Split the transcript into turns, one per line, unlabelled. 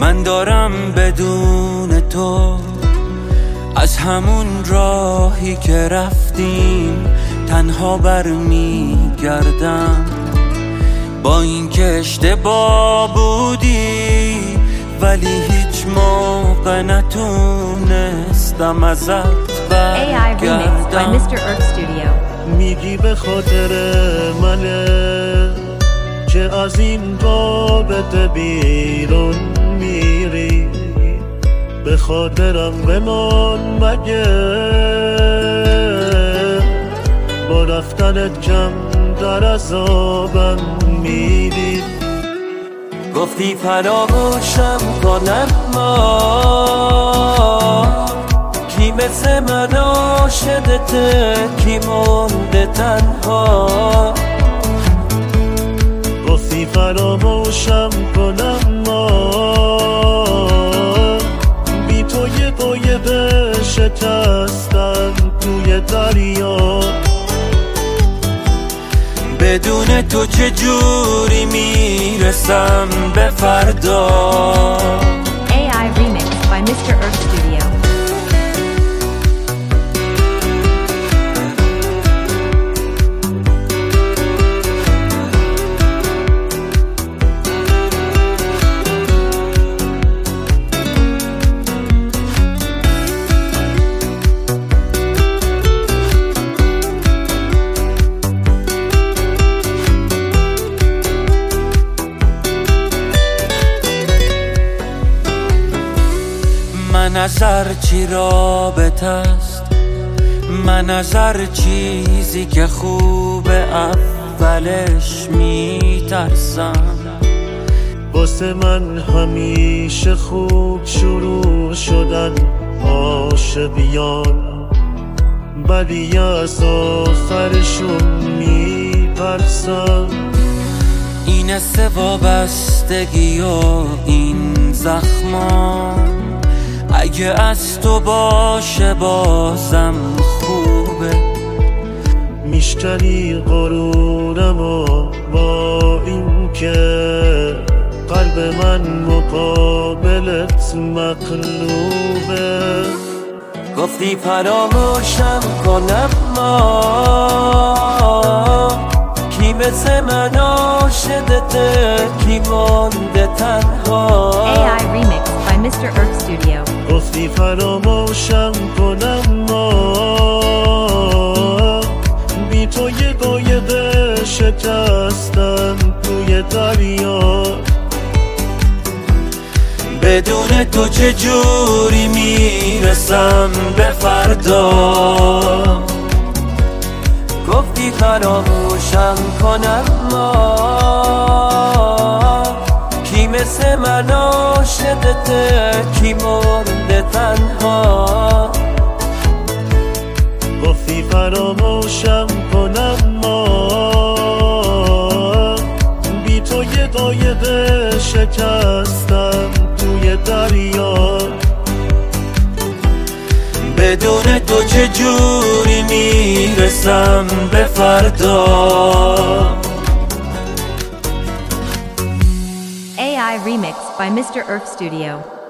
من دارم بدون تو از همون راهی که رفتیم تنها برمیگردم، با این که اشتباه بودی ولی هیچ موقع نتونستم ازت برگردم.
میگی به خاطر منه که از این رابطه بیرون میری، به خاطرم بمان مگه با رفتنت کم در عذابم میدی.
گفتی فراموشم کنم کی مثل من عاشقته، کی مونده تنها.
گفتی فراموشم کنم بی تو یه قایق شکستم توی دریا.
بدون تو چجوری میرسم به فردا.
AI Remix by Mr. Earth Studio.
من از هر چی رابطه است، من از هر چیزی که خوبه اولش میترسم.
واسه من همیشه خوب شروع شدن عاشقیان، ولی از آخرشون میترسم.
این است وابستگی و این زخما، اگه از تو باشه بازم خوبه.
میشکنی غرورمو با این که قلب من مقابلت مقلوبه.
گفتی فراموشم کنم کی مثل من عاشقته، کی مونده تنها.
AI Remix by Mr. Earth Studio.
گفتی فراموشم کنم بی تو یه قایق شکستم توی دریا.
بدون تو چجوری میرسم به فردا. گفتی فراموشم کنم کی مثل من عاشقته، کی مونده تنها.
گفتی فراموشم کنم بی تو یه قایق شکستم توی دریا.
بدون تو چجوری میرسم به فردا.
AI Remix by Mr. Earth Studio.